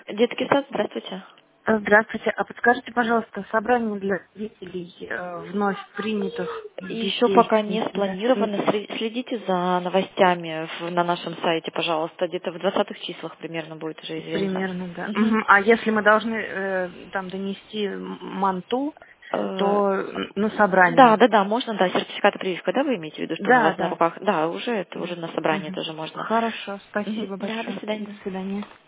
Детский сад, здравствуйте. Здравствуйте. А подскажите, пожалуйста, собрание для родителей вновь принятых Еще детей. пока не спланировано. Следите за новостями на нашем сайте, пожалуйста. Где-то в 20-х числах примерно будет уже известно. Примерно, да. Мгм. Мгм. А если мы должны там донести манту, Э, то на Да, собрание? да, да, можно, да, сертификаты прививка, да, вы имеете в виду, что он у Да, вас на да. руках? Да, уже это Да. уже на собрании Мгм. тоже можно. Хорошо, Мгм. спасибо Да, до большое. До свидания. свидания.